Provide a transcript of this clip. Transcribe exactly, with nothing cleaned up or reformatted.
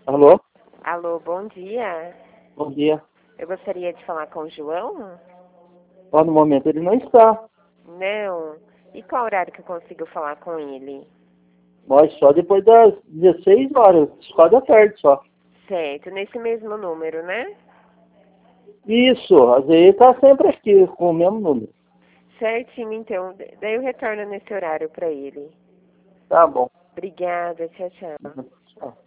Alô? Alô, bom dia. Bom dia. Eu gostaria de falar com o João? Ó, no momento ele não está. Não. E qual horário que eu consigo falar com ele? Mas só depois das dezesseis horas, quase da tarde só. Certo, nesse mesmo número, né? Isso, às vezes ele tá sempre aqui com o mesmo número. Certinho, então. Daí eu retorno nesse horário para ele. Tá bom. Obrigada, tchau, tchau. Tchau.